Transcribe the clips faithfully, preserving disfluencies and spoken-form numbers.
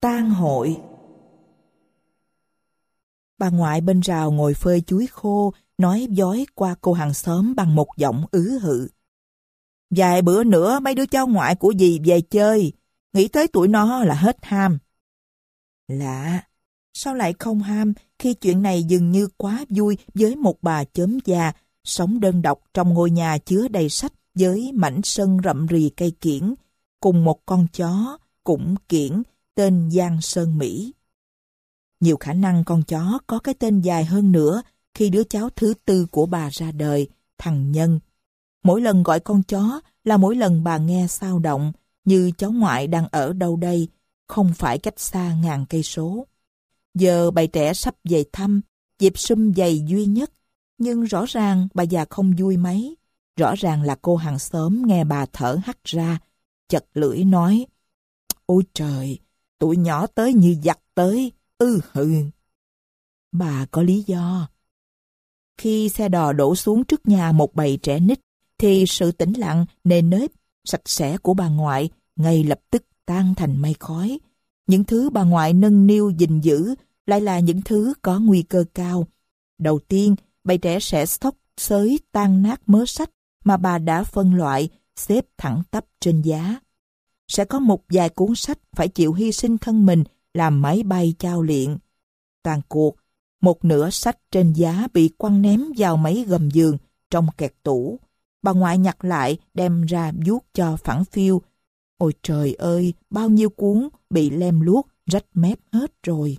tang hội. Bà ngoại bên rào ngồi phơi chuối khô, nói dối qua cô hàng xóm bằng một giọng ứ hự. Vài bữa nữa mấy đứa cháu ngoại của dì về chơi, nghĩ tới tụi nó là hết ham. Lạ, sao lại không ham khi chuyện này dường như quá vui với một bà chớm già, sống đơn độc trong ngôi nhà chứa đầy sách với mảnh sân rậm rì cây kiểng, cùng một con chó cũng kiểng tên Giang Sơn Mỹ. Nhiều khả năng con chó có cái tên dài hơn nữa khi đứa cháu thứ tư của bà ra đời, thằng Nhân. Mỗi lần gọi con chó là mỗi lần bà nghe xao động, như cháu ngoại đang ở đâu đây, không phải cách xa ngàn cây số. Giờ bầy trẻ sắp về thăm, dịp sum vầy duy nhất, nhưng rõ ràng bà già không vui mấy. Rõ ràng là cô hàng xóm nghe bà thở hắt ra, chật lưỡi nói: Ôi trời, tụi nhỏ tới như giặc tới, ư hừ. Bà có lý do. Khi xe đò đổ xuống trước nhà một bầy trẻ nít, thì sự tĩnh lặng, nề nếp, sạch sẽ của bà ngoại ngay lập tức tan thành mây khói. Những thứ bà ngoại nâng niu gìn giữ lại là những thứ có nguy cơ cao. Đầu tiên, bầy trẻ sẽ xốc xới tan nát mớ sách mà bà đã phân loại, xếp thẳng tắp trên giá. Sẽ có một vài cuốn sách phải chịu hy sinh thân mình làm máy bay chao liệng. Tàn cuộc, một nửa sách trên giá bị quăng ném vào mấy gầm giường trong kẹt tủ. Bà ngoại nhặt lại đem ra vuốt cho phẳng phiu. Ôi trời ơi, bao nhiêu cuốn bị lem luốc, rách mép hết rồi.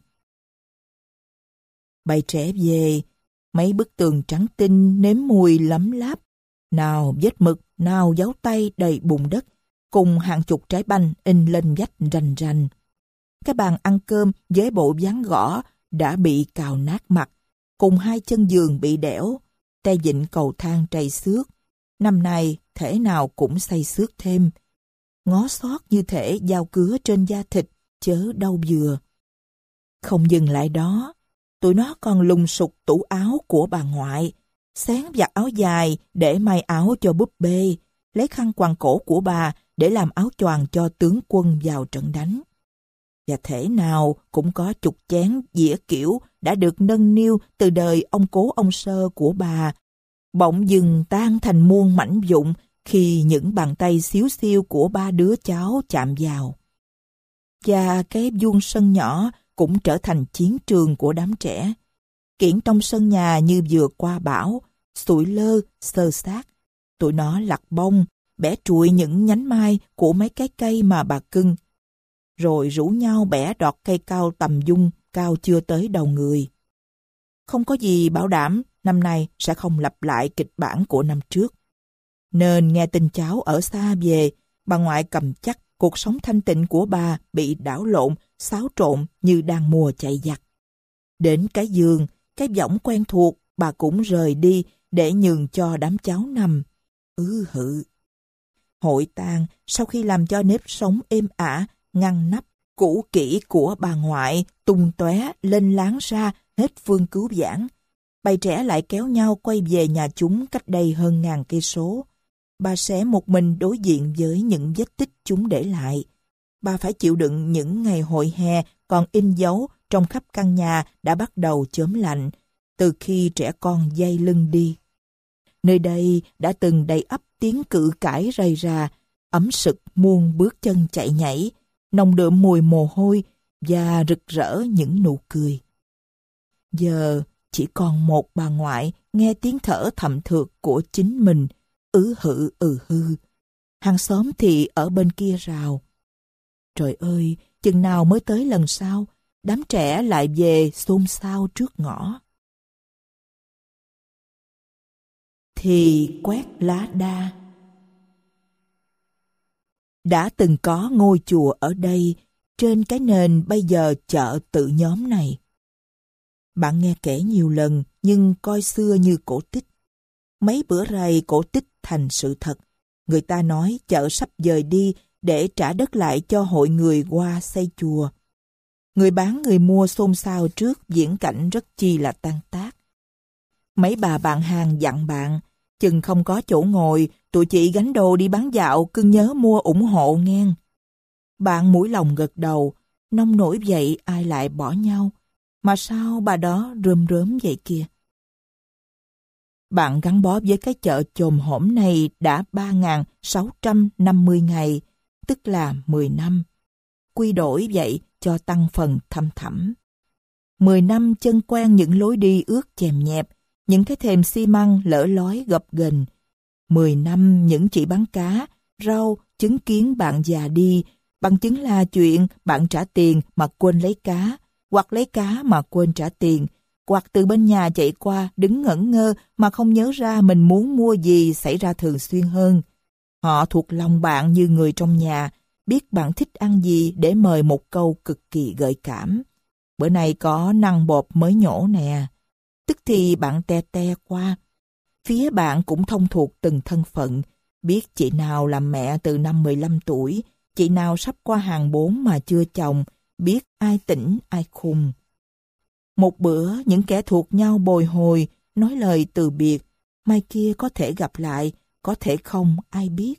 Bầy trẻ về, mấy bức tường trắng tinh nếm mùi lấm láp. Nào vết mực, nào dấu tay đầy bùn đất, cùng hàng chục trái banh in lên vách rành rành. Cái bàn ăn cơm với bộ ván gõ đã bị cào nát mặt, cùng hai chân giường bị đẽo, tay vịn cầu thang trầy xước. Năm nay thể nào cũng xây xước thêm. Ngó xót như thể dao cứa trên da thịt, chớ đau vừa. Không dừng lại đó, tụi nó còn lùng sục tủ áo của bà ngoại, xén vạt áo dài để may áo cho búp bê, lấy khăn quàng cổ của bà để làm áo choàng cho tướng quân vào trận đánh. Và thể nào cũng có chục chén dĩa kiểu đã được nâng niu từ đời ông cố ông sơ của bà, bỗng dừng tan thành muôn mảnh vụn khi những bàn tay xíu xiu của ba đứa cháu chạm vào. Và cái vuông sân nhỏ cũng trở thành chiến trường của đám trẻ. Kiểng trong sân nhà như vừa qua bão, sụi lơ, xơ xác. Tụi nó lặt bông, bẻ trụi những nhánh mai của mấy cái cây mà bà cưng, rồi rủ nhau bẻ đọt cây cao tầm dung, cao chưa tới đầu người. Không có gì bảo đảm năm nay sẽ không lặp lại kịch bản của năm trước. Nên nghe tin cháu ở xa về, bà ngoại cầm chắc cuộc sống thanh tịnh của bà bị đảo lộn, xáo trộn như đang mùa chạy giặc. Đến cái giường, cái võng quen thuộc, bà cũng rời đi để nhường cho đám cháu nằm. Ư hự. Hội tang sau khi làm cho nếp sống êm ả, ngăn nắp, cũ kỹ của bà ngoại tung tóe lên láng ra hết phương cứu vãn. Bầy trẻ lại kéo nhau quay về nhà chúng cách đây hơn ngàn cây số. Bà sẽ một mình đối diện với những vết tích chúng để lại. Bà phải chịu đựng những ngày hội hè còn in dấu trong khắp căn nhà đã bắt đầu chớm lạnh, từ khi trẻ con dây lưng đi. Nơi đây đã từng đầy ắp tiếng cự cãi rầy rà, ấm sực muôn bước chân chạy nhảy, nồng đượm mùi mồ hôi và rực rỡ những nụ cười. Giờ chỉ còn một bà ngoại nghe tiếng thở thậm thượt của chính mình, ứ hự ừ hư. Hàng xóm thì ở bên kia rào. Trời ơi, chừng nào mới tới lần sau, đám trẻ lại về xôn xao trước ngõ. Thì quét lá đa. Đã từng có ngôi chùa ở đây, trên cái nền bây giờ chợ tự nhóm này. Bạn nghe kể nhiều lần, nhưng coi xưa như cổ tích. Mấy bữa rày cổ tích thành sự thật. Người ta nói chợ sắp dời đi để trả đất lại cho hội người qua xây chùa. Người bán người mua xôn xao trước diễn cảnh rất chi là tan tác. Mấy bà bạn hàng dặn bạn, chừng không có chỗ ngồi, tụi chị gánh đồ đi bán dạo, cưng nhớ mua ủng hộ ngang. Bạn mũi lòng gật đầu, nông nổi vậy ai lại bỏ nhau, mà sao bà đó rơm rớm vậy kìa. Bạn gắn bó với cái chợ chồm hổm này đã ba nghìn sáu trăm năm mươi ngày, tức là mười năm. Quy đổi vậy cho tăng phần thăm thẳm. Mười năm chân quen những lối đi ướt chèm nhẹp, những cái thềm xi măng lở lói gập ghềnh. Mười năm những chị bán cá, rau, chứng kiến bạn già đi, bằng chứng là chuyện bạn trả tiền mà quên lấy cá, hoặc lấy cá mà quên trả tiền, hoặc từ bên nhà chạy qua đứng ngẩn ngơ mà không nhớ ra mình muốn mua gì xảy ra thường xuyên hơn. Họ thuộc lòng bạn như người trong nhà, biết bạn thích ăn gì để mời một câu cực kỳ gợi cảm. Bữa nay có năng bột mới nhổ nè. Tức thì bạn te te qua. Phía bạn cũng thông thuộc từng thân phận, biết chị nào làm mẹ từ năm mười lăm tuổi, chị nào sắp qua hàng bốn mà chưa chồng, biết ai tỉnh ai khùng. Một bữa những kẻ thuộc nhau bồi hồi, nói lời từ biệt, mai kia có thể gặp lại, có thể không ai biết.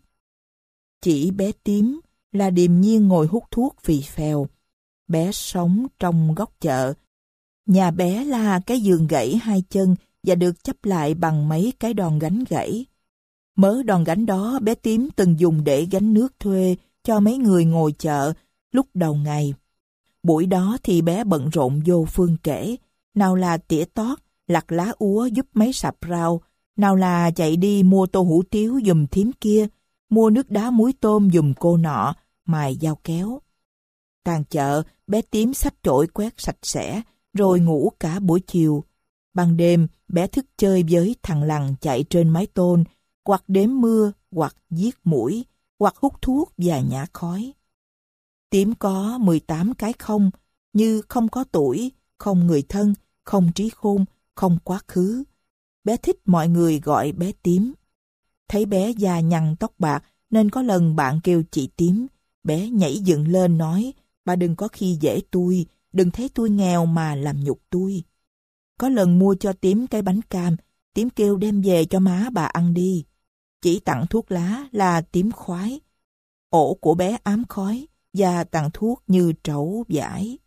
Chỉ bé Tím là điềm nhiên ngồi hút thuốc phì phèo. Bé sống trong góc chợ. Nhà bé là cái giường gãy hai chân và được chắp lại bằng mấy cái đòn gánh gãy. Mớ đòn gánh đó bé Tím từng dùng để gánh nước thuê cho mấy người ngồi chợ lúc đầu ngày. Buổi đó thì bé bận rộn vô phương kể, nào là tỉa tót, lặt lá úa giúp mấy sạp rau, nào là chạy đi mua tô hủ tiếu giùm thím kia, mua nước đá muối tôm giùm cô nọ, mài dao kéo. Tàn chợ, bé Tím xách chổi quét sạch sẽ, rồi ngủ cả buổi chiều. Ban đêm, bé thức chơi với thằng lằn chạy trên mái tôn, hoặc đếm mưa, hoặc giết muỗi, hoặc hút thuốc và nhả khói. Tím có mười tám cái không, như không có tuổi, không người thân, không trí khôn, không quá khứ. Bé thích mọi người gọi bé Tím. Thấy bé già nhăn tóc bạc, nên có lần bạn kêu chị Tím. Bé nhảy dựng lên nói, bà đừng có khi dễ tôi, đừng thấy tôi nghèo mà làm nhục tôi. Có lần mua cho Tím cái bánh cam, Tím kêu đem về cho má bà ăn đi. Chỉ tặng thuốc lá là Tím khoái. Ổ của bé ám khói và tặng thuốc như trẩu vải.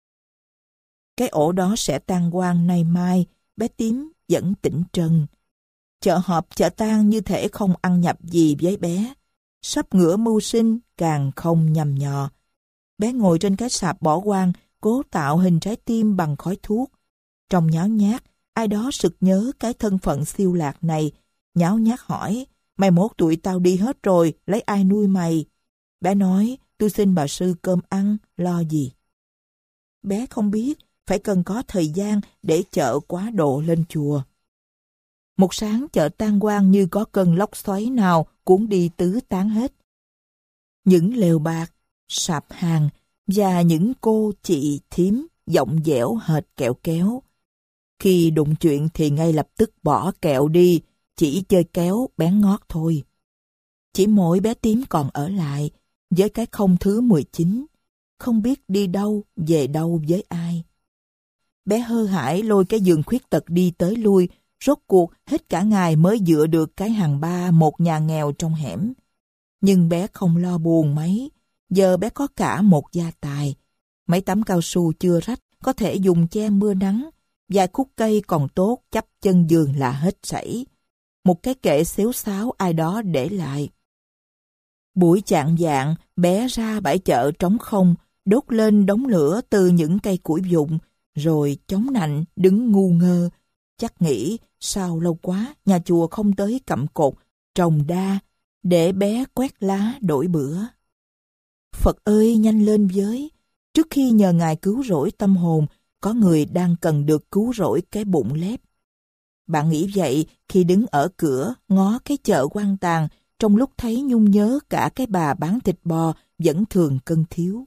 Cái ổ đó sẽ tan quang nay mai, bé Tím vẫn tỉnh trần. Chợ họp chợ tang như thể không ăn nhập gì với bé. Sắp ngửa mưu sinh càng không nhằm nhò. Bé ngồi trên cái sạp bỏ hoang, cố tạo hình trái tim bằng khói thuốc. Trong nháo nhác, ai đó sực nhớ cái thân phận siêu lạc này, nháo nhác hỏi, mày mốt tụi tao đi hết rồi, lấy ai nuôi mày? Bé nói, tôi xin bà sư cơm ăn, lo gì? Bé không biết, phải cần có thời gian để chợ quá độ lên chùa. Một sáng chợ tan quang như có cơn lốc xoáy nào cuốn đi tứ tán hết. Những lều bạc, sạp hàng và những cô chị thím giọng dẻo hệt kẹo kéo. Khi đụng chuyện thì ngay lập tức bỏ kẹo đi, chỉ chơi kéo bén ngót thôi. Chỉ mỗi bé Tím còn ở lại, với cái không thứ mười chín, không biết đi đâu, về đâu với ai. Bé hơ hãi lôi cái giường khuyết tật đi tới lui, rốt cuộc hết cả ngày mới dựa được cái hàng ba một nhà nghèo trong hẻm. Nhưng bé không lo buồn mấy, giờ bé có cả một gia tài. Mấy tấm cao su chưa rách, có thể dùng che mưa nắng, vài khúc cây còn tốt chắp chân giường là hết sảy. Một cái kệ xếu xáo ai đó để lại. Buổi chạng vạng, bé ra bãi chợ trống không, đốt lên đống lửa từ những cây củi vụn, rồi chống nạnh đứng ngu ngơ, chắc nghĩ sao lâu quá nhà chùa không tới cặm cột, trồng đa, để bé quét lá đổi bữa. Phật ơi nhanh lên với, trước khi nhờ Ngài cứu rỗi tâm hồn, có người đang cần được cứu rỗi cái bụng lép. Bạn nghĩ vậy khi đứng ở cửa ngó cái chợ quan tàn, trong lúc thấy nhung nhớ cả cái bà bán thịt bò vẫn thường cân thiếu.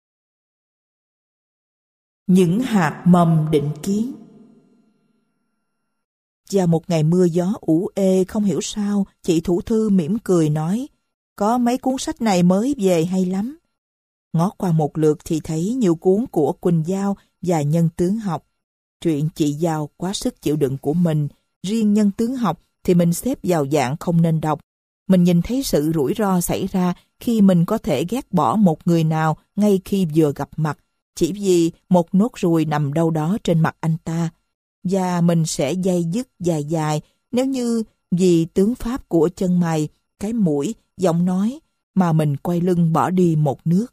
Những hạt mầm định kiến. Vào một ngày mưa gió ủ ê không hiểu sao, chị thủ thư mỉm cười nói, có mấy cuốn sách này mới về hay lắm. Ngó qua một lượt thì thấy nhiều cuốn của Quỳnh Giao và Nhân Tướng Học. Truyện chị Giao quá sức chịu đựng của mình, riêng Nhân Tướng Học thì mình xếp vào dạng không nên đọc. Mình nhìn thấy sự rủi ro xảy ra khi mình có thể ghét bỏ một người nào ngay khi vừa gặp mặt, chỉ vì một nốt ruồi nằm đâu đó trên mặt anh ta, và mình sẽ day dứt dài dài nếu như vì tướng pháp của chân mày, cái mũi, giọng nói mà mình quay lưng bỏ đi một nước.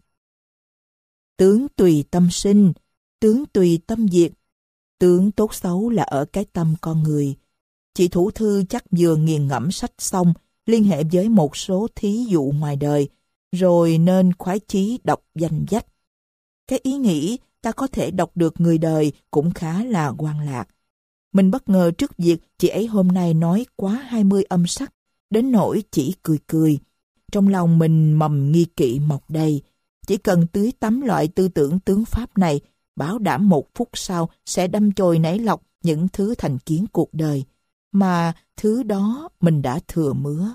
Tướng tùy tâm sinh, tướng tùy tâm diệt. Tướng tốt xấu là ở cái tâm con người. Chị Thủ Thư chắc vừa nghiền ngẫm sách xong, liên hệ với một số thí dụ ngoài đời, rồi nên khoái chí đọc danh sách. Cái ý nghĩ ta có thể đọc được người đời cũng khá là ngoan lạc. Mình bất ngờ trước việc chị ấy hôm nay nói quá hai mươi âm sắc, đến nỗi chỉ cười cười. Trong lòng mình mầm nghi kỵ mọc đầy. Chỉ cần tưới tắm loại tư tưởng tướng pháp này, bảo đảm một phút sau sẽ đâm chồi nảy lọc những thứ thành kiến cuộc đời, mà thứ đó mình đã thừa mứa.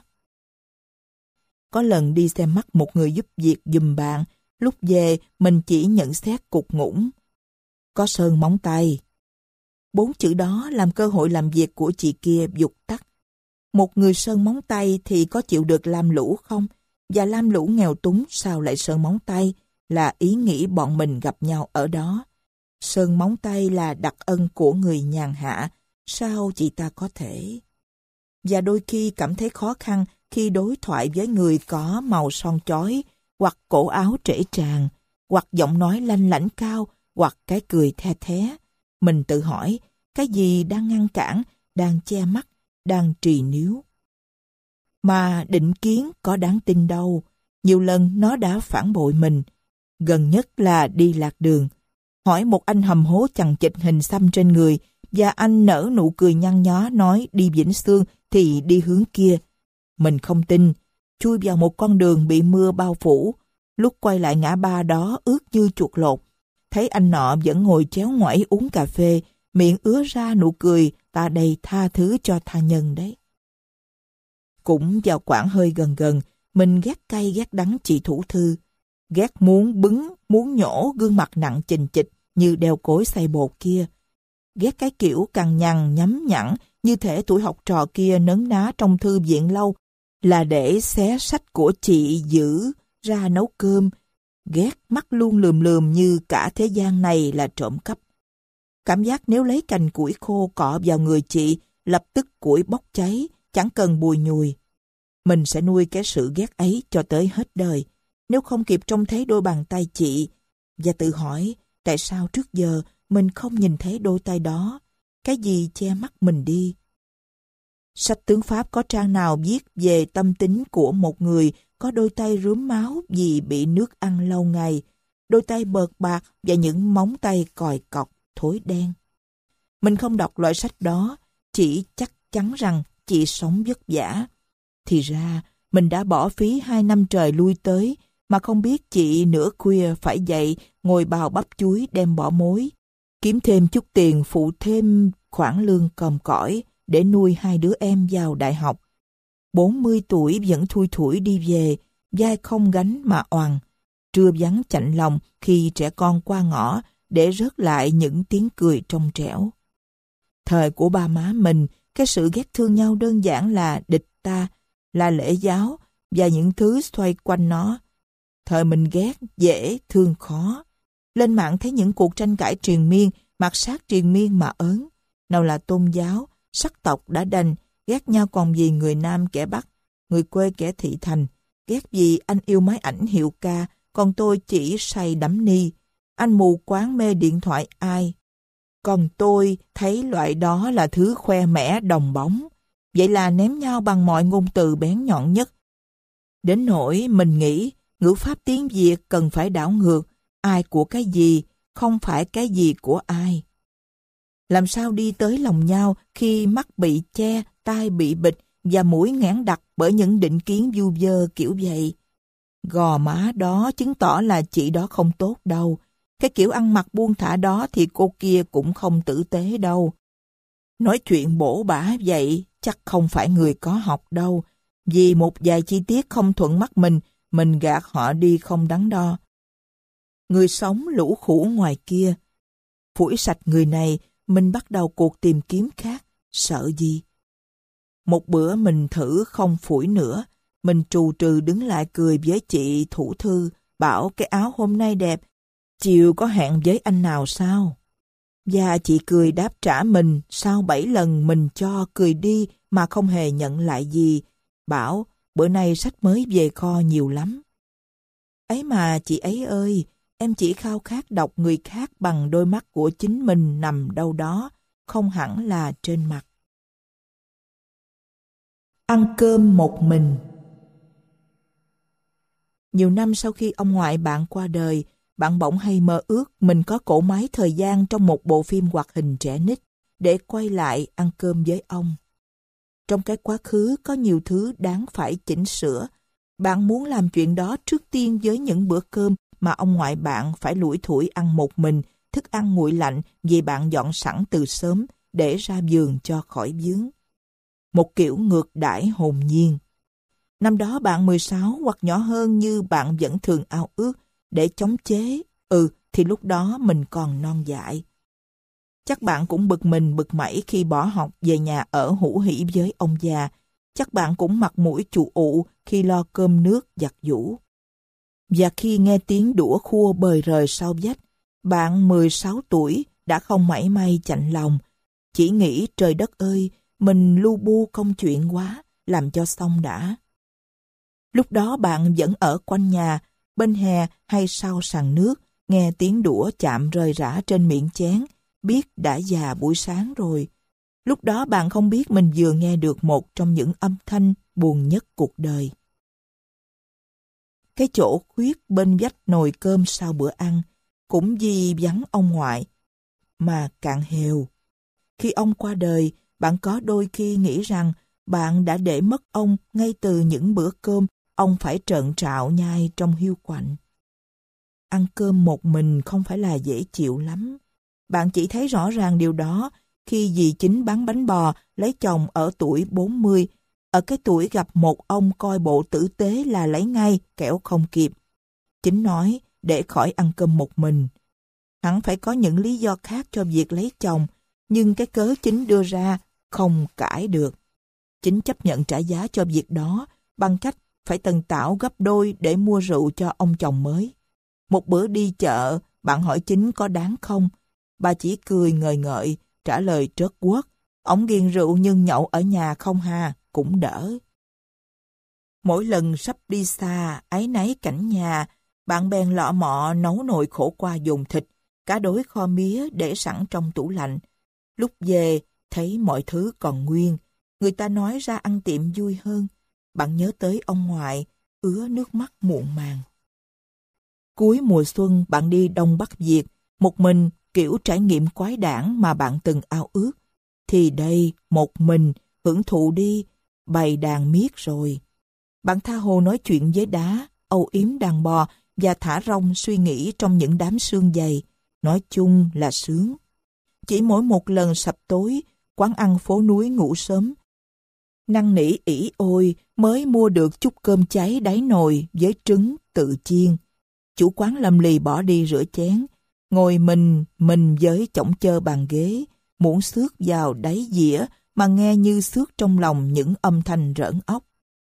Có lần đi xem mắt một người giúp việc giùm bạn, lúc về mình chỉ nhận xét cục ngủng. Có sơn móng tay. Bốn chữ đó làm cơ hội làm việc của chị kia vụt tắt. Một người sơn móng tay thì có chịu được lam lũ không? Và lam lũ nghèo túng sao lại sơn móng tay? Là ý nghĩ bọn mình gặp nhau ở đó. Sơn móng tay là đặc ân của người nhàn hạ. Sao chị ta có thể? Và đôi khi cảm thấy khó khăn khi đối thoại với người có màu son chói, hoặc cổ áo trễ tràn, hoặc giọng nói lanh lảnh cao, hoặc cái cười the thé. Mình tự hỏi, cái gì đang ngăn cản, đang che mắt, đang trì níu? Mà định kiến có đáng tin đâu. Nhiều lần nó đã phản bội mình. Gần nhất là đi lạc đường. Hỏi một anh hầm hố chằng chịt hình xăm trên người, và anh nở nụ cười nhăn nhó nói đi Vĩnh Xương thì đi hướng kia. Mình không tin. Chui vào một con đường bị mưa bao phủ. Lúc quay lại ngã ba đó ướt như chuột lột. Thấy anh nọ vẫn ngồi chéo ngoảy uống cà phê, miệng ứa ra nụ cười ta đầy tha thứ cho tha nhân đấy. Cũng vào quãng hơi gần gần, mình ghét cay ghét đắng chị Thủ Thư. Ghét muốn bứng, muốn nhổ gương mặt nặng chình chịch như đeo cối xay bột kia. Ghét cái kiểu cằn nhằn nhắm nhẵn như thể tuổi học trò kia nấn ná trong thư viện lâu là để xé sách của chị giữ ra nấu cơm. Ghét mắt luôn lườm lườm như cả thế gian này là trộm cắp. Cảm giác nếu lấy cành củi khô cọ vào người chị, lập tức củi bốc cháy, chẳng cần bùi nhùi. Mình sẽ nuôi cái sự ghét ấy cho tới hết đời, nếu không kịp trông thấy đôi bàn tay chị, và tự hỏi tại sao trước giờ mình không nhìn thấy đôi tay đó, cái gì che mắt mình đi. Sách tướng Pháp có trang nào viết về tâm tính của một người có đôi tay rướm máu vì bị nước ăn lâu ngày, đôi tay bợt bạc và những móng tay còi cọc, thối đen. Mình không đọc loại sách đó, chỉ chắc chắn rằng chị sống vất vả. Thì ra, mình đã bỏ phí hai năm trời lui tới, mà không biết chị nửa khuya phải dậy ngồi bào bắp chuối đem bỏ mối, kiếm thêm chút tiền phụ thêm khoản lương còm cõi để nuôi hai đứa em vào đại học. bốn mươi tuổi vẫn thui thủi đi về, vai không gánh mà oằn, trưa vắng chạnh lòng khi trẻ con qua ngõ để rớt lại những tiếng cười trong trẻo. Thời của ba má mình, cái sự ghét thương nhau đơn giản là địch ta, là lễ giáo và những thứ xoay quanh nó. Thời mình ghét, dễ, thương khó. Lên mạng thấy những cuộc tranh cãi triền miên, mặt sát triền miên mà ớn. Nào là tôn giáo, sắc tộc đã đành, ghét nhau còn gì người Nam kẻ Bắc, người quê kẻ thị thành. Ghét gì anh yêu máy ảnh hiệu ca, còn tôi chỉ say đắm ni. Anh mù quáng mê điện thoại ai, còn tôi thấy loại đó là thứ khoe mẽ đồng bóng. Vậy là ném nhau bằng mọi ngôn từ bén nhọn nhất. Đến nỗi mình nghĩ ngữ pháp tiếng Việt cần phải đảo ngược, ai của cái gì, không phải cái gì của ai. Làm sao đi tới lòng nhau khi mắt bị che, tai bị bịt và mũi nghẽn đặc bởi những định kiến vu vơ kiểu vậy? Gò má đó chứng tỏ là chị đó không tốt đâu. Cái kiểu ăn mặc buông thả đó thì cô kia cũng không tử tế đâu. Nói chuyện bổ bả vậy chắc không phải người có học đâu. Vì một vài chi tiết không thuận mắt mình, mình gạt họ đi không đắn đo. Người sống lũ khủ ngoài kia. Phủi sạch người này, mình bắt đầu cuộc tìm kiếm khác. Sợ gì? Một bữa mình thử không phủi nữa. Mình trù trừ đứng lại cười với chị Thủ Thư, bảo cái áo hôm nay đẹp. chiều có hẹn với anh nào sao? Và chị cười đáp trả mình sau bảy lần mình cho cười đi mà không hề nhận lại gì. Bảo, bữa nay sách mới về kho nhiều lắm. Ấy mà chị ấy ơi, em chỉ khao khát đọc người khác bằng đôi mắt của chính mình nằm đâu đó, không hẳn là trên mặt. Ăn cơm một mình. Nhiều năm sau khi ông ngoại bạn qua đời, bạn bỗng hay mơ ước mình có cỗ máy thời gian trong một bộ phim hoạt hình trẻ nít để quay lại ăn cơm với ông. Trong cái quá khứ có nhiều thứ đáng phải chỉnh sửa. Bạn muốn làm chuyện đó trước tiên với những bữa cơm mà ông ngoại bạn phải lủi thủi ăn một mình, thức ăn nguội lạnh vì bạn dọn sẵn từ sớm để ra giường cho khỏi vướng. Một kiểu ngược đãi hồn nhiên. Năm đó bạn mười sáu hoặc nhỏ hơn như bạn vẫn thường ao ước để chống chế. Ừ, thì lúc đó mình còn non dại. Chắc bạn cũng bực mình bực mẩy khi bỏ học về nhà ở hữu hỉ với ông già. Chắc bạn cũng mặt mũi chù ụ khi lo cơm nước giặt giũ. Và khi nghe tiếng đũa khua bời rời sau vách, bạn mười sáu tuổi đã không mảy may chạnh lòng. Chỉ nghĩ trời đất ơi, mình lu bu công chuyện quá, làm cho xong đã. Lúc đó bạn vẫn ở quanh nhà, bên hè hay sau sàn nước, nghe tiếng đũa chạm rơi rã trên miệng chén, biết đã già buổi sáng rồi. Lúc đó bạn không biết mình vừa nghe được một trong những âm thanh buồn nhất cuộc đời. Cái chỗ khuyết bên vách nồi cơm sau bữa ăn, cũng vì vắng ông ngoại, mà cạn hều. Khi ông qua đời, bạn có đôi khi nghĩ rằng bạn đã để mất ông ngay từ những bữa cơm ông phải trợn trạo nhai trong hiu quạnh. Ăn cơm một mình không phải là dễ chịu lắm. Bạn chỉ thấy rõ ràng điều đó khi dì Chính bán bánh bò lấy chồng ở tuổi bốn mươi, ở cái tuổi gặp một ông coi bộ tử tế là lấy ngay, kẻo không kịp. Chính nói để khỏi ăn cơm một mình. Hẳn phải có những lý do khác cho việc lấy chồng, nhưng cái cớ Chính đưa ra không cãi được. Chính chấp nhận trả giá cho việc đó bằng cách phải tần tảo gấp đôi để mua rượu cho ông chồng mới. Một bữa đi chợ, bạn hỏi Chính có đáng không? Bà chỉ cười ngời ngợi, trả lời trớt quớt. Ổng ghiền rượu nhưng nhậu ở nhà không hà, cũng đỡ. Mỗi lần sắp đi xa, áy náy cảnh nhà, bạn bèn lọ mọ nấu nồi khổ qua dồn thịt, cá đối kho mía để sẵn trong tủ lạnh. Lúc về, thấy mọi thứ còn nguyên. Người ta nói ra ăn tiệm vui hơn. Bạn nhớ tới ông ngoại, ứa nước mắt muộn màng. Cuối mùa xuân bạn đi Đông Bắc Việt, một mình kiểu trải nghiệm quái đản mà bạn từng ao ước. Thì đây, một mình, hưởng thụ đi, bày đàn miết rồi. Bạn tha hồ nói chuyện với đá, âu yếm đàn bò và thả rong suy nghĩ trong những đám sương dày. Nói chung là sướng. Chỉ mỗi một lần sập tối, quán ăn phố núi ngủ sớm, năn nỉ ỉ ôi mới mua được chút cơm cháy đáy nồi với trứng tự chiên. Chủ quán lầm lì bỏ đi rửa chén, ngồi mình mình với chõng chơ bàn ghế, muỗng xước vào đáy dĩa mà nghe như xước trong lòng những âm thanh rỡn óc.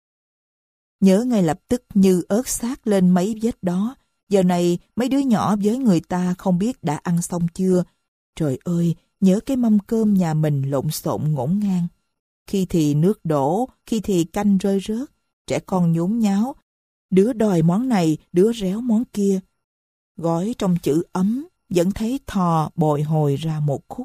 Nhớ ngay lập tức như ớt xác lên mấy vết đó. Giờ này mấy đứa nhỏ với người ta không biết đã ăn xong chưa. Trời ơi, nhớ cái mâm cơm nhà mình lộn xộn ngổn ngang. Khi thì nước đổ, khi thì canh rơi rớt, trẻ con nhốn nháo, đứa đòi món này, đứa réo món kia. Gói trong chữ ấm, vẫn thấy thò bồi hồi ra một khúc.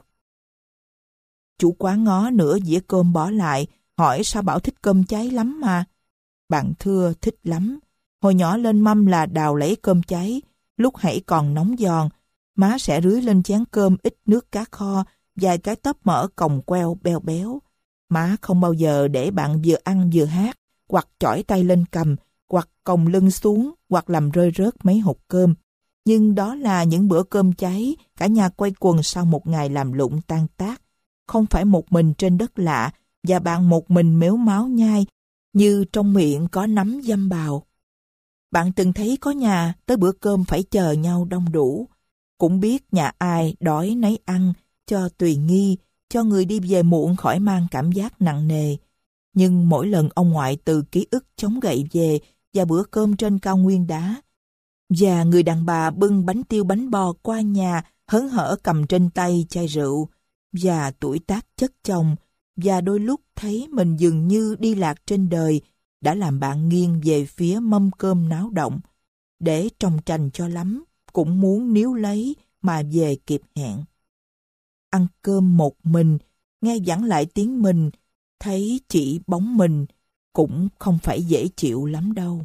Chủ quán ngó nửa dĩa cơm bỏ lại, hỏi sao bảo thích cơm cháy lắm mà. Bạn thưa thích lắm. Hồi nhỏ lên mâm là đào lấy cơm cháy, lúc hãy còn nóng giòn, má sẽ rưới lên chén cơm ít nước cá kho, vài cái tóp mỡ còng queo beo béo. Má không bao giờ để bạn vừa ăn vừa hát, hoặc chỏi tay lên cầm, hoặc còng lưng xuống, hoặc làm rơi rớt mấy hột cơm. Nhưng đó là những bữa cơm cháy, cả nhà quay quần sau một ngày làm lụng tan tác. Không phải một mình trên đất lạ, và bạn một mình mếu máo nhai, như trong miệng có nắm dăm bào. Bạn từng thấy có nhà tới bữa cơm phải chờ nhau đông đủ. Cũng biết nhà ai đói nấy ăn, cho tùy nghi, cho người đi về muộn khỏi mang cảm giác nặng nề. Nhưng mỗi lần ông ngoại từ ký ức chống gậy về và bữa cơm trên cao nguyên đá, Và người đàn bà bưng bánh tiêu bánh bò qua nhà, hớn hở cầm trên tay chai rượu, và tuổi tác chất chồng, và đôi lúc thấy mình dường như đi lạc trên đời, đã làm bạn nghiêng về phía mâm cơm náo động. Để trồng trành cho lắm, cũng muốn níu lấy mà về kịp hẹn. Ăn cơm một mình, nghe vẳng lại tiếng mình, thấy chỉ bóng mình, cũng không phải dễ chịu lắm đâu.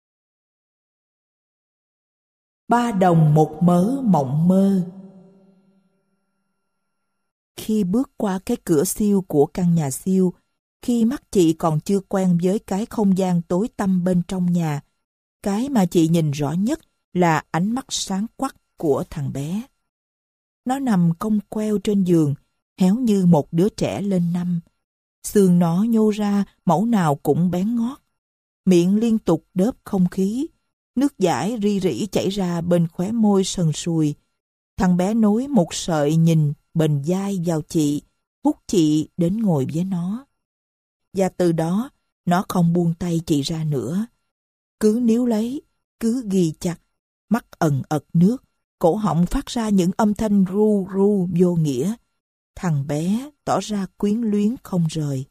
Ba đồng một mớ mộng mơ. Khi bước qua cái cửa xiêu của căn nhà xiêu, khi mắt chị còn chưa quen với cái không gian tối tăm bên trong nhà, cái mà chị nhìn rõ nhất là ánh mắt sáng quắc của thằng bé. Nó nằm cong queo trên giường, héo như một đứa trẻ lên năm. Xương nó nhô ra mẫu nào cũng bén ngót. Miệng liên tục đớp không khí. Nước dãi ri rỉ chảy ra bên khóe môi sần sùi. Thằng bé nối một sợi nhìn bền dai vào chị, hút chị đến ngồi với nó. Và từ đó, nó không buông tay chị ra nữa. Cứ níu lấy, cứ ghi chặt, mắt ẩn ật nước, cổ họng phát ra những âm thanh ru ru vô nghĩa. Thằng bé tỏ ra quyến luyến không rời.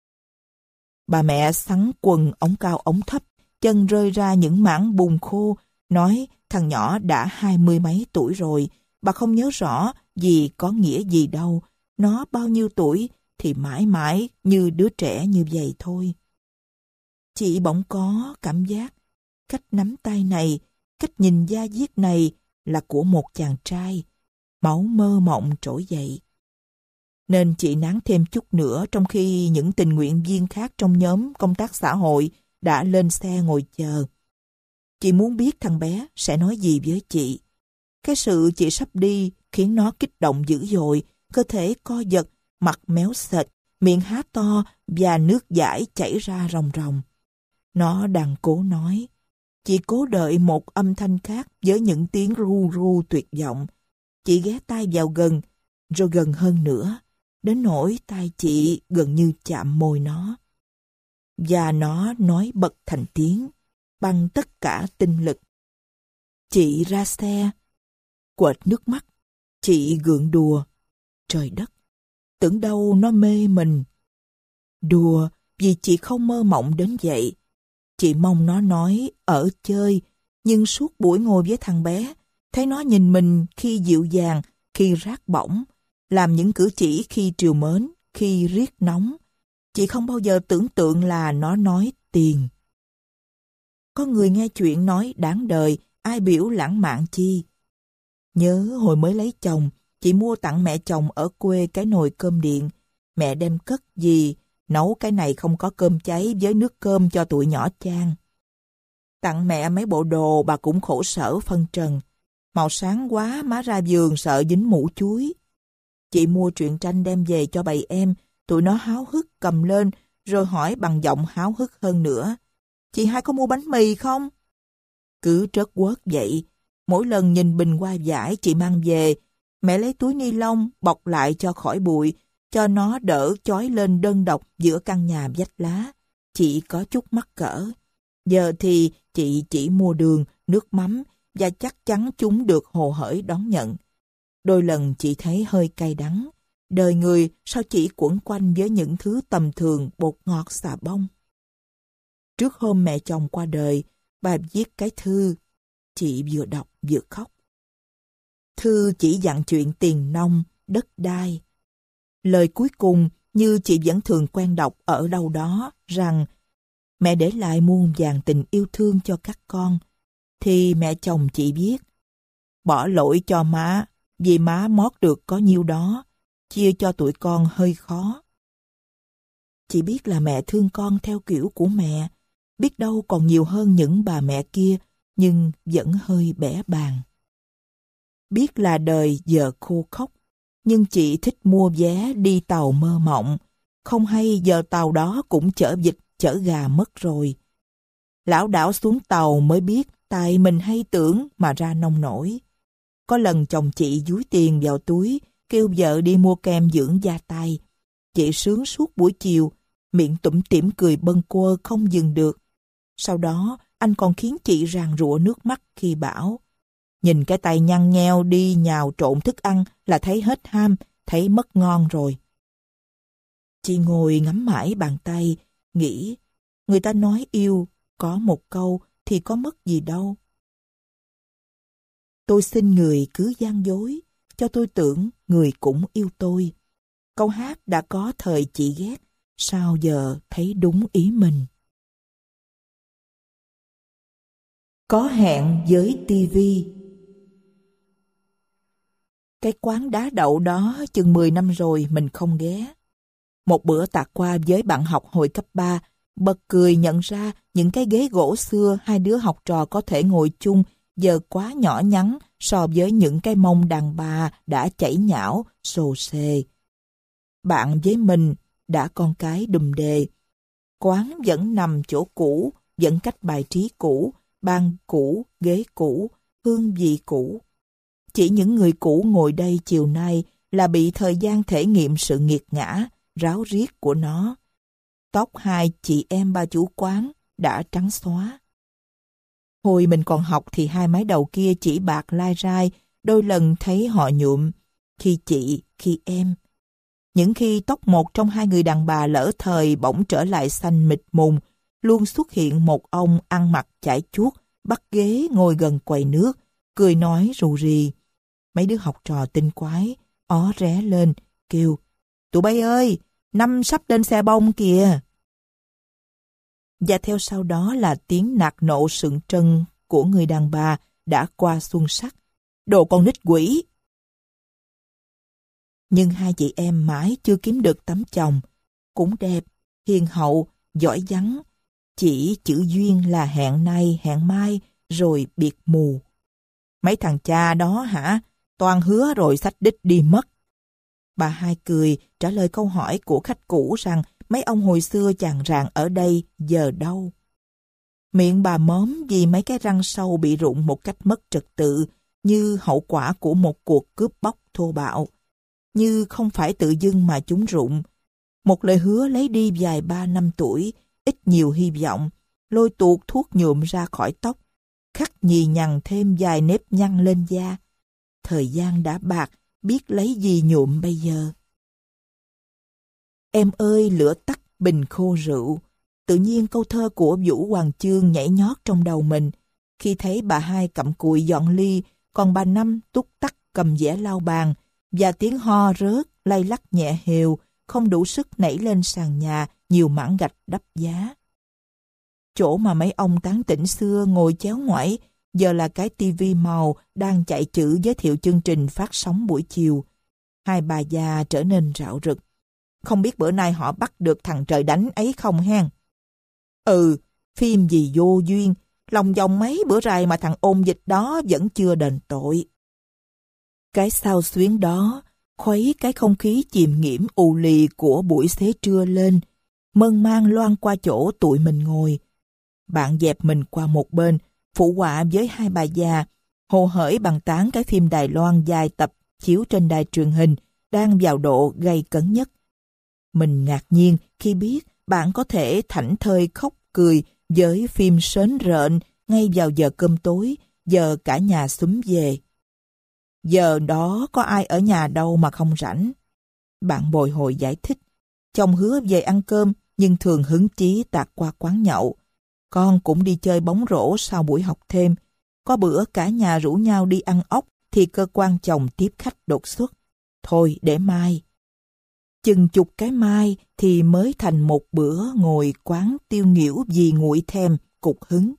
Bà mẹ xắn quần ống cao ống thấp, chân rơi ra những mảng bùn khô, nói thằng nhỏ đã hai mươi mấy tuổi rồi, bà không nhớ rõ vì có nghĩa gì đâu, nó bao nhiêu tuổi thì mãi mãi như đứa trẻ như vậy thôi. Chị bỗng có cảm giác cách nắm tay này, cách nhìn da diết này là của một chàng trai. Máu mơ mộng trỗi dậy. Nên chị nán thêm chút nữa, trong khi những tình nguyện viên khác trong nhóm công tác xã hội đã lên xe ngồi chờ. Chị muốn biết thằng bé sẽ nói gì với chị. Cái sự chị sắp đi khiến nó kích động dữ dội, cơ thể co giật, mặt méo sệt, miệng há to và nước dãi chảy ra ròng ròng. Nó đang cố nói. Chị cố đợi một âm thanh khác với những tiếng ru ru tuyệt vọng. Chị ghé tai vào gần, rồi gần hơn nữa, đến nỗi tai chị gần như chạm môi nó. Và nó nói bật thành tiếng, bằng tất cả tinh lực. Chị ra xe, quệt nước mắt, chị gượng đùa. Trời đất, tưởng đâu nó mê mình. Đùa vì chị không mơ mộng đến vậy. Chị mong nó nói ở chơi, nhưng suốt buổi ngồi với thằng bé, thấy nó nhìn mình khi dịu dàng, khi rát bỏng, làm những cử chỉ khi trìu mến, khi riết nóng. Chị không bao giờ tưởng tượng là nó nói tiền. Có người nghe chuyện nói đáng đời, ai biểu lãng mạn chi. Nhớ hồi mới lấy chồng, chị mua tặng mẹ chồng ở quê cái nồi cơm điện. Mẹ đem cất gì, nấu cái này không có cơm cháy với nước cơm cho tụi nhỏ chan. Tặng mẹ mấy bộ đồ bà cũng khổ sở phân trần. Màu sáng quá má ra giường sợ dính mủ chuối. Chị mua truyện tranh đem về cho bầy em, tụi nó háo hức cầm lên rồi hỏi bằng giọng háo hức hơn nữa. Chị hai có mua bánh mì không? Cứ trớt quớt vậy. Mỗi lần nhìn bình hoa vải chị mang về, mẹ lấy túi ni lông bọc lại cho khỏi bụi, cho nó đỡ chói lên đơn độc giữa căn nhà vách lá. Chị có chút mắc cỡ. Giờ thì chị chỉ mua đường, nước mắm và chắc chắn chúng được hồ hởi đón nhận. Đôi lần chị thấy hơi cay đắng. Đời người sao chỉ quẩn quanh với những thứ tầm thường bột ngọt xà bông. Trước hôm mẹ chồng qua đời, bà viết cái thư. Chị vừa đọc vừa khóc. Thư chỉ dặn chuyện tiền nông, đất đai. Lời cuối cùng như chị vẫn thường quen đọc ở đâu đó rằng mẹ để lại muôn vàn tình yêu thương cho các con. Thì mẹ chồng chị viết bỏ lỗi cho má, vì má mót được có nhiêu đó, chia cho tụi con hơi khó. Chị biết là mẹ thương con theo kiểu của mẹ, biết đâu còn nhiều hơn những bà mẹ kia, nhưng vẫn hơi bẽ bàng. Biết là đời giờ khô khốc, nhưng chị thích mua vé đi tàu mơ mộng, không hay giờ tàu đó cũng chở vịt chở gà mất rồi. Lảo đảo xuống tàu mới biết tại mình hay tưởng mà ra nông nổi. Có lần chồng chị dúi tiền vào túi, kêu vợ đi mua kem dưỡng da tay. Chị sướng suốt buổi chiều, miệng tủm tỉm cười bâng quơ không dừng được. Sau đó anh còn khiến chị ràn rụa nước mắt khi bảo: nhìn cái tay nhăn nheo đi nhào trộn thức ăn là thấy hết ham, thấy mất ngon rồi. Chị ngồi ngắm mãi bàn tay, nghĩ người ta nói yêu, có một câu thì có mất gì đâu. Tôi xin người cứ gian dối, cho tôi tưởng người cũng yêu tôi. Câu hát đã có thời chị ghét, sao giờ thấy đúng ý mình. Có hẹn với tivi. Cái quán đá đậu đó chừng mười năm rồi mình không ghé. Một bữa tạt qua với bạn học hồi cấp ba, bật cười nhận ra những cái ghế gỗ xưa hai đứa học trò có thể ngồi chung giờ quá nhỏ nhắn so với những cái mông đàn bà đã chảy nhão, xồ xề. Bạn với mình đã con cái đùm đề. Quán vẫn nằm chỗ cũ, vẫn cách bài trí cũ, bàn cũ, ghế cũ, hương vị cũ. Chỉ những người cũ ngồi đây chiều nay là bị thời gian thể nghiệm sự nghiệt ngã, ráo riết của nó. Tóc hai chị em ba chủ quán đã trắng xóa. Hồi mình còn học thì hai mái đầu kia chỉ bạc lai rai, đôi lần thấy họ nhuộm, khi chị, khi em. Những khi tóc một trong hai người đàn bà lỡ thời bỗng trở lại xanh mịt mùng, luôn xuất hiện một ông ăn mặc chải chuốt, bắt ghế ngồi gần quầy nước, cười nói rù rì. Mấy đứa học trò tinh quái, ó ré lên, kêu: tụi bay ơi, năm sắp lên xe bông kìa. Và theo sau đó là tiếng nạt nộ sượng trân của người đàn bà đã qua xuân sắc. Đồ con nít quỷ! Nhưng hai chị em mãi chưa kiếm được tấm chồng. Cũng đẹp, hiền hậu, giỏi vắng. Chỉ chữ duyên là hẹn nay hẹn mai rồi biệt mù. Mấy thằng cha đó hả? Toàn hứa rồi xách đích đi mất. Bà hai cười trả lời câu hỏi của khách cũ rằng mấy ông hồi xưa chàng ràng ở đây giờ đâu. Miệng bà móm vì mấy cái răng sâu bị rụng một cách mất trật tự, như hậu quả của một cuộc cướp bóc thô bạo. Như không phải tự dưng mà chúng rụng. Một lời hứa lấy đi vài ba năm tuổi, ít nhiều hy vọng, lôi tuột thuốc nhuộm ra khỏi tóc, khắc nhì nhằn thêm vài nếp nhăn lên da. Thời gian đã bạc, biết lấy gì nhuộm bây giờ. Em ơi lửa tắt bình khô rượu. Tự nhiên câu thơ của Vũ Hoàng Chương nhảy nhót trong đầu mình khi thấy bà hai cặm cụi dọn ly, còn bà năm túc tắc cầm dẻ lau bàn, và tiếng ho rớt lay lắc nhẹ hều không đủ sức nảy lên sàn nhà nhiều mảng gạch đắp giá. Chỗ mà mấy ông tán tỉnh xưa ngồi chéo ngoải giờ là cái tivi màu đang chạy chữ giới thiệu chương trình phát sóng buổi chiều. Hai bà già trở nên rạo rực. Không biết bữa nay họ bắt được thằng trời đánh ấy không hen? Ừ, phim gì vô duyên, lòng vòng mấy bữa rày mà thằng ôn dịch đó vẫn chưa đền tội. Cái sao xuyến đó khuấy cái không khí chìm nghiễm ù lì của buổi xế trưa lên, mơn man loan qua chỗ tụi mình ngồi. Bạn dẹp mình qua một bên, phụ họa với hai bà già, hồ hởi bàn tán cái phim Đài Loan dài tập chiếu trên đài truyền hình đang vào độ gay cấn nhất. Mình ngạc nhiên khi biết bạn có thể thảnh thơi khóc cười với phim sến rợn ngay vào giờ cơm tối, giờ cả nhà xúm về. Giờ đó có ai ở nhà đâu mà không rảnh. Bạn bồi hồi giải thích. Chồng hứa về ăn cơm nhưng thường hứng chí tạt qua quán nhậu. Con cũng đi chơi bóng rổ sau buổi học thêm. Có bữa cả nhà rủ nhau đi ăn ốc thì cơ quan chồng tiếp khách đột xuất. Thôi để mai. Chừng chục cái mai thì mới thành một bữa ngồi quán tiêu nghỉu vì nguội thèm, cục hứng.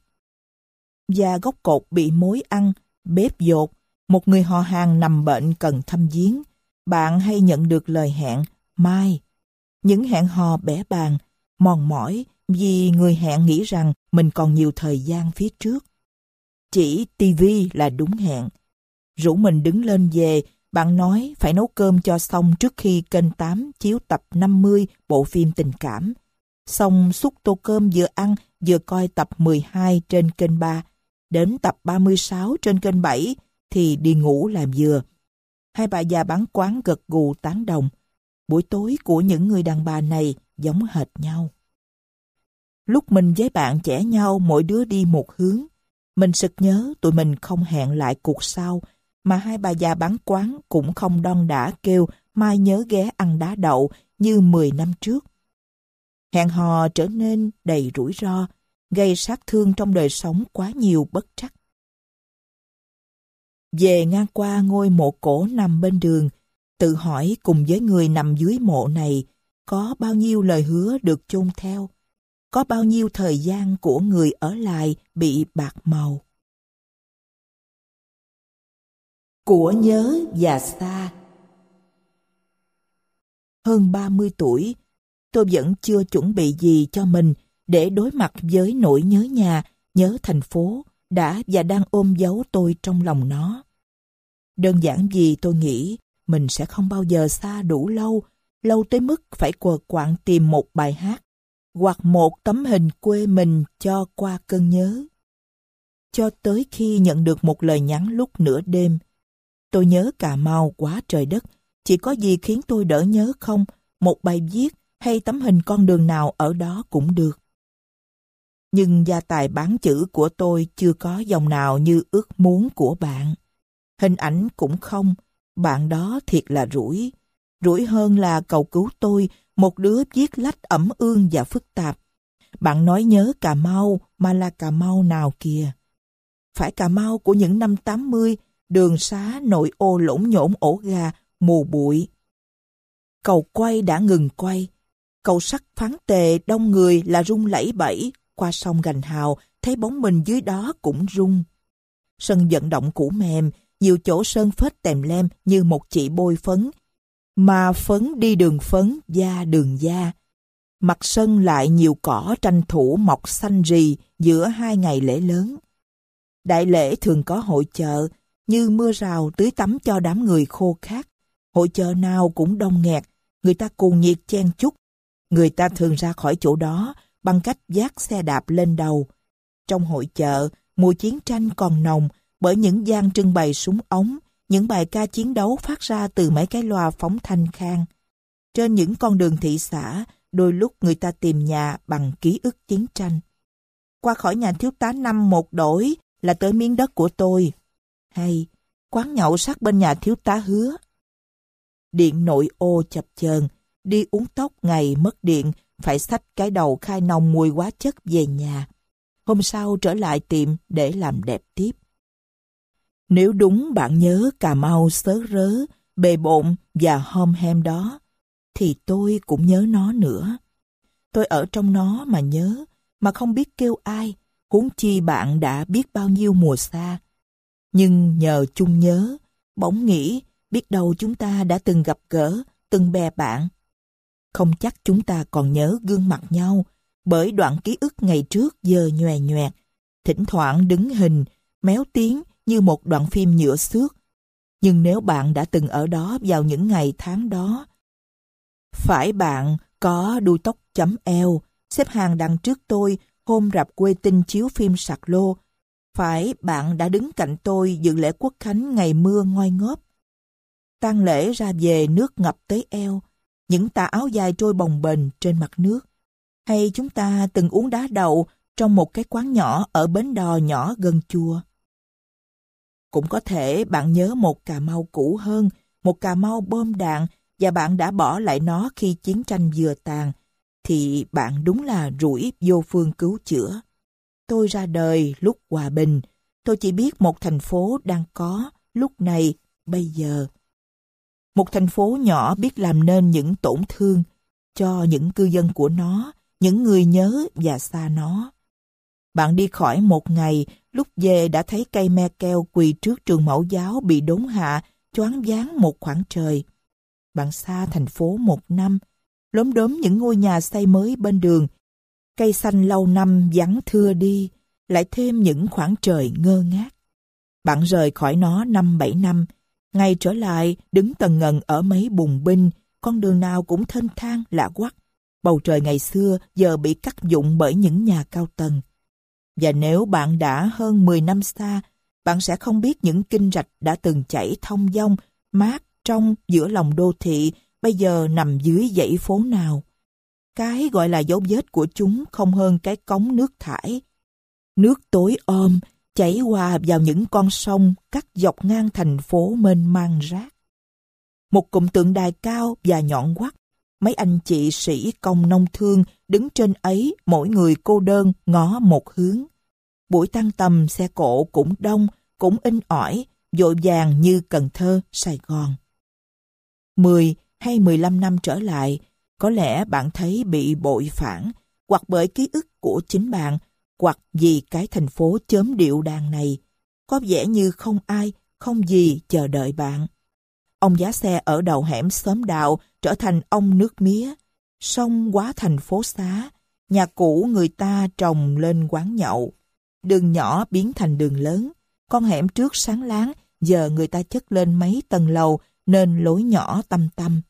Và gốc cột bị mối ăn, bếp dột, một người họ hàng nằm bệnh cần thăm viếng. Bạn hay nhận được lời hẹn mai. Những hẹn hò bẽ bàng, mòn mỏi vì người hẹn nghĩ rằng mình còn nhiều thời gian phía trước. Chỉ tivi là đúng hẹn. Rủ mình đứng lên về, bạn nói phải nấu cơm cho xong trước khi kênh tám chiếu tập năm mươi bộ phim tình cảm. Xong xúc tô cơm vừa ăn vừa coi tập mười hai trên kênh ba, đến tập ba mươi sáu trên kênh bảy thì đi ngủ làm vừa. Hai bà già bán quán gật gù tán đồng. Buổi tối của những người đàn bà này giống hệt nhau. Lúc mình với bạn chẻ nhau mỗi đứa đi một hướng, mình sực nhớ tụi mình không hẹn lại cuộc sau, mà hai bà già bán quán cũng không đon đả kêu mai nhớ ghé ăn đá đậu như mười năm trước. Hẹn hò trở nên đầy rủi ro, gây sát thương trong đời sống quá nhiều bất trắc. Về ngang qua ngôi mộ cổ nằm bên đường, tự hỏi cùng với người nằm dưới mộ này, có bao nhiêu lời hứa được chôn theo, có bao nhiêu thời gian của người ở lại bị bạc màu. Của nhớ và xa. Hơn ba mươi tuổi, tôi vẫn chưa chuẩn bị gì cho mình để đối mặt với nỗi nhớ nhà, nhớ thành phố đã và đang ôm dấu tôi trong lòng nó. Đơn giản vì tôi nghĩ mình sẽ không bao giờ xa đủ lâu, lâu tới mức phải quờ quạng tìm một bài hát hoặc một tấm hình quê mình cho qua cơn nhớ. Cho tới khi nhận được một lời nhắn lúc nửa đêm, tôi nhớ Cà Mau quá trời đất, chỉ có gì khiến tôi đỡ nhớ không, một bài viết hay tấm hình con đường nào ở đó cũng được. Nhưng gia tài bán chữ của tôi chưa có dòng nào như ước muốn của bạn. Hình ảnh cũng không, bạn đó thiệt là rủi. Rủi hơn là cầu cứu tôi, một đứa viết lách ẩm ương và phức tạp. Bạn nói nhớ Cà Mau mà là Cà Mau nào kìa? Phải Cà Mau của những năm tám mươi, đường xá nội ô lỗn nhổn ổ gà, mù bụi. Cầu quay đã ngừng quay. Cầu sắt Phán Tề đông người là rung lẩy bẩy, qua sông Gành Hào thấy bóng mình dưới đó cũng rung. Sân vận động cũ mềm, nhiều chỗ sơn phết tèm lem như một chị bôi phấn, mà phấn đi đường phấn, da đường da. Mặt sân lại nhiều cỏ tranh thủ mọc xanh rì giữa hai ngày lễ lớn. Đại lễ thường có hội chợ, như mưa rào tưới tắm cho đám người khô khát. Hội chợ nào cũng đông nghẹt, người ta cuồng nhiệt chen chúc. Người ta thường ra khỏi chỗ đó bằng cách vác xe đạp lên đầu. Trong hội chợ, mùi chiến tranh còn nồng bởi những gian trưng bày súng ống, những bài ca chiến đấu phát ra từ mấy cái loa phóng thanh khang. Trên những con đường thị xã, đôi lúc người ta tìm nhà bằng ký ức chiến tranh. Qua khỏi nhà thiếu tá Năm một đổi là tới miếng đất của tôi. Hay, quán nhậu sát bên nhà thiếu tá Hứa. Điện nội ô chập chờn, đi uống tóc ngày mất điện, phải xách cái đầu khai nòng mùi hóa chất về nhà. Hôm sau trở lại tiệm để làm đẹp tiếp. Nếu đúng bạn nhớ Cà Mau sớ rớ, bề bộn và hom hem đó, thì tôi cũng nhớ nó nữa. Tôi ở trong nó mà nhớ, mà không biết kêu ai, huống chi bạn đã biết bao nhiêu mùa xa. Nhưng nhờ chung nhớ, bỗng nghĩ biết đâu chúng ta đã từng gặp gỡ, từng bè bạn. Không chắc chúng ta còn nhớ gương mặt nhau, bởi đoạn ký ức ngày trước giờ nhòe nhoẹt, thỉnh thoảng đứng hình, méo tiếng như một đoạn phim nhựa xước. Nhưng nếu bạn đã từng ở đó vào những ngày tháng đó, phải bạn có đuôi tóc chấm eo, xếp hàng đằng trước tôi hôm rạp quê tinh chiếu phim sạc lô, phải bạn đã đứng cạnh tôi dự lễ Quốc khánh ngày mưa ngoi ngóp. Tang lễ ra về nước ngập tới eo, những tà áo dài trôi bồng bềnh trên mặt nước. Hay chúng ta từng uống đá đậu trong một cái quán nhỏ ở bến đò nhỏ gần chùa. Cũng có thể bạn nhớ một Cà Mau cũ hơn, một Cà Mau bom đạn, và bạn đã bỏ lại nó khi chiến tranh vừa tàn, thì bạn đúng là rủi vô phương cứu chữa. Tôi ra đời lúc hòa bình, tôi chỉ biết một thành phố đang có lúc này, bây giờ. Một thành phố nhỏ biết làm nên những tổn thương cho những cư dân của nó, những người nhớ và xa nó. Bạn đi khỏi một ngày, lúc về đã thấy cây me keo quỳ trước trường mẫu giáo bị đốn hạ, choáng váng một khoảng trời. Bạn xa thành phố một năm, lốm đốm những ngôi nhà xây mới bên đường, cây xanh lâu năm vắng thưa đi, lại thêm những khoảng trời ngơ ngác. Bạn rời khỏi nó năm bảy năm, ngày trở lại đứng tần ngần ở mấy bùng binh, con đường nào cũng thênh thang lạ quắc. Bầu trời ngày xưa giờ bị cắt dụng bởi những nhà cao tầng. Và nếu bạn đã hơn mười năm xa, bạn sẽ không biết những kinh rạch đã từng chảy thong dong, mát trong giữa lòng đô thị, bây giờ nằm dưới dãy phố nào. Cái gọi là dấu vết của chúng không hơn cái cống nước thải. Nước tối om, chảy qua vào những con sông cắt dọc ngang thành phố mênh mang rác. Một cụm tượng đài cao và nhọn hoắt, mấy anh chị sĩ công nông thương đứng trên ấy, mỗi người cô đơn ngó một hướng. Buổi tăng tầm xe cộ cũng đông, cũng in ỏi, vội vàng như Cần Thơ, Sài Gòn. Mười hay mười lăm năm trở lại, có lẽ bạn thấy bị bội phản, hoặc bởi ký ức của chính bạn, hoặc vì cái thành phố chớm điệu đàn này, có vẻ như không ai, không gì chờ đợi bạn. Ông giá xe ở đầu hẻm xóm đạo trở thành ông nước mía, sông quá thành phố xá, nhà cũ người ta trồng lên quán nhậu, đường nhỏ biến thành đường lớn, con hẻm trước sáng láng, giờ người ta chất lên mấy tầng lầu nên lối nhỏ tăm tăm.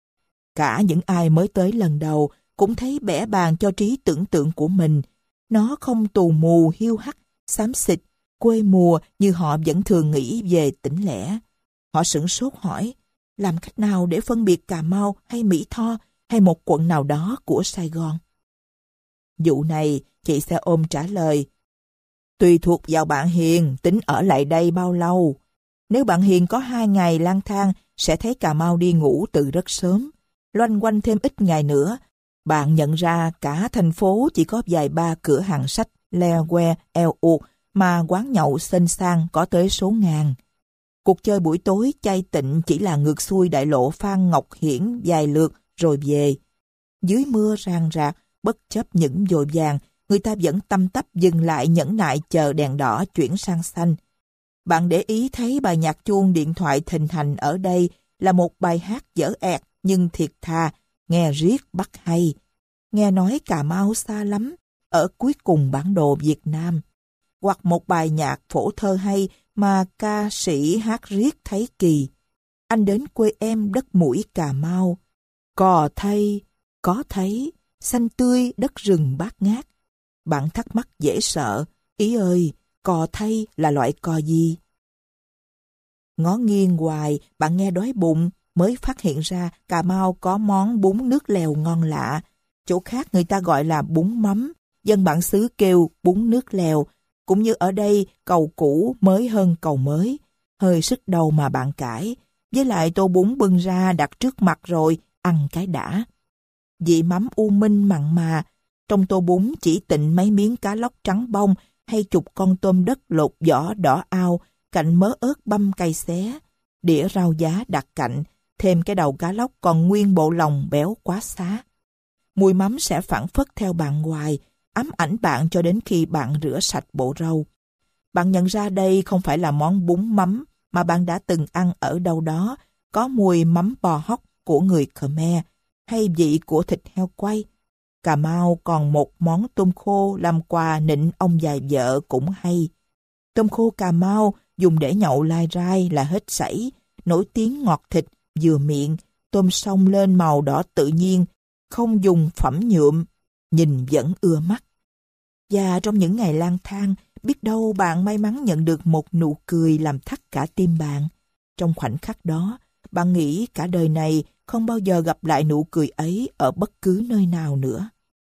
Cả những ai mới tới lần đầu cũng thấy bẽ bàng cho trí tưởng tượng của mình. Nó không tù mù hiu hắt, xám xịt, quê mùa như họ vẫn thường nghĩ về tỉnh lẻ. Họ sửng sốt hỏi, làm cách nào để phân biệt Cà Mau hay Mỹ Tho hay một quận nào đó của Sài Gòn? Vụ này chị sẽ ôm trả lời, tùy thuộc vào bạn Hiền tính ở lại đây bao lâu. Nếu bạn Hiền có hai ngày lang thang, sẽ thấy Cà Mau đi ngủ từ rất sớm. Loanh quanh thêm ít ngày nữa, bạn nhận ra cả thành phố chỉ có vài ba cửa hàng sách leo que, eo uột, mà quán nhậu xênh sang có tới số ngàn. Cuộc chơi buổi tối chay tịnh chỉ là ngược xuôi đại lộ Phan Ngọc Hiển vài lượt rồi về. Dưới mưa rang rạc, bất chấp những vội vàng, người ta vẫn tăm tắp dừng lại nhẫn nại chờ đèn đỏ chuyển sang xanh. Bạn để ý thấy bài nhạc chuông điện thoại thịnh hành ở đây là một bài hát dở ẹt nhưng thiệt thà, nghe riết bắt hay. Nghe nói Cà Mau xa lắm, ở cuối cùng bản đồ Việt Nam. Hoặc một bài nhạc phổ thơ hay mà ca sĩ hát riết thấy kỳ. Anh đến quê em đất mũi Cà Mau. Cò thay, có thấy, xanh tươi đất rừng bát ngát. Bạn thắc mắc dễ sợ, ý ơi, cò thay là loại cò gì? Ngó nghiêng hoài, bạn nghe đói bụng, mới phát hiện ra Cà Mau có món bún nước lèo ngon lạ. Chỗ khác người ta gọi là bún mắm, dân bản xứ kêu bún nước lèo. Cũng như ở đây, cầu cũ mới hơn cầu mới. Hơi sức đầu mà bạn cãi. Với lại tô bún bưng ra đặt trước mặt rồi, ăn cái đã. Vị mắm u minh mặn mà. Trong tô bún chỉ tịnh mấy miếng cá lóc trắng bông hay chục con tôm đất lột vỏ đỏ ao, cạnh mớ ớt băm cay xé. Đĩa rau giá đặt cạnh, thêm cái đầu cá lóc còn nguyên bộ lòng béo quá xá. Mùi mắm sẽ phảng phất theo bạn hoài, ám ảnh bạn cho đến khi bạn rửa sạch bộ rau. Bạn nhận ra đây không phải là món bún mắm mà bạn đã từng ăn ở đâu đó, có mùi mắm bò hóc của người Khmer hay vị của thịt heo quay. Cà Mau còn một món tôm khô làm quà nịnh ông già vợ cũng hay. Tôm khô Cà Mau dùng để nhậu lai rai là hết sảy, nổi tiếng ngọt thịt, vừa miệng, tôm sông lên màu đỏ tự nhiên, không dùng phẩm nhuộm, nhìn vẫn ưa mắt. Và trong những ngày lang thang, biết đâu bạn may mắn nhận được một nụ cười làm thắt cả tim bạn. Trong khoảnh khắc đó, bạn nghĩ cả đời này không bao giờ gặp lại nụ cười ấy ở bất cứ nơi nào nữa.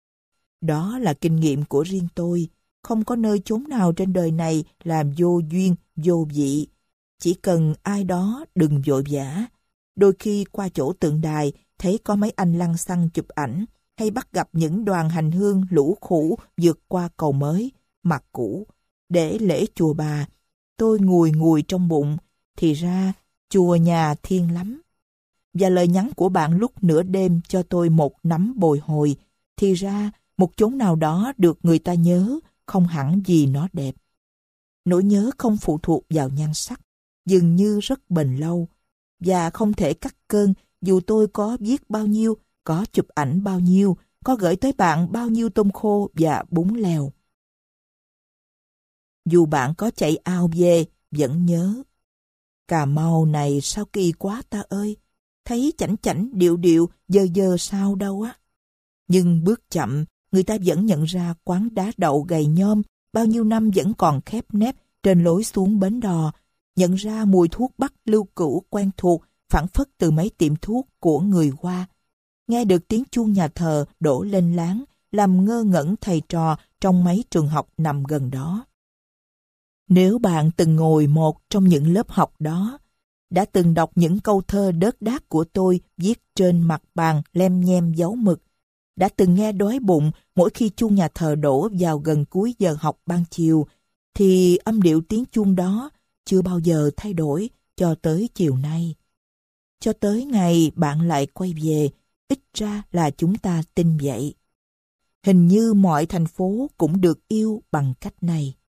Đó là kinh nghiệm của riêng tôi. Không có nơi chốn nào trên đời này làm vô duyên, vô vị. Chỉ cần ai đó đừng vội vã. Đôi khi qua chỗ tượng đài, thấy có mấy anh lăng xăng chụp ảnh, hay bắt gặp những đoàn hành hương lũ khủ vượt qua cầu mới, mặt cũ, để lễ chùa Bà. Tôi ngùi ngùi trong bụng, thì ra chùa nhà thiên lắm. Và lời nhắn của bạn lúc nửa đêm cho tôi một nắm bồi hồi, thì ra một chốn nào đó được người ta nhớ, không hẳn vì nó đẹp. Nỗi nhớ không phụ thuộc vào nhan sắc, dường như rất bền lâu, và không thể cắt cơn dù tôi có viết bao nhiêu, có chụp ảnh bao nhiêu, có gửi tới bạn bao nhiêu tôm khô và bún lèo. Dù bạn có chạy ao về, vẫn nhớ. Cà Mau này sao kỳ quá ta ơi, thấy chảnh chảnh điệu điệu, dơ dơ sao đâu á. Nhưng bước chậm, người ta vẫn nhận ra quán đá đậu gầy nhom, bao nhiêu năm vẫn còn khép nép trên lối xuống bến đò, nhận ra mùi thuốc bắc lưu cữu quen thuộc, phảng phất từ mấy tiệm thuốc của người Hoa. nghe được tiếng chuông nhà thờ đổ lên láng, làm ngơ ngẩn thầy trò trong mấy trường học nằm gần đó. Nếu bạn từng ngồi một trong những lớp học đó, đã từng đọc những câu thơ đớt đát của tôi viết trên mặt bàn lem nhem dấu mực, đã từng nghe đói bụng mỗi khi chuông nhà thờ đổ vào gần cuối giờ học ban chiều, thì âm điệu tiếng chuông đó chưa bao giờ thay đổi cho tới chiều nay. Cho tới ngày bạn lại quay về, ít ra là chúng ta tin vậy. Hình như mọi thành phố cũng được yêu bằng cách này.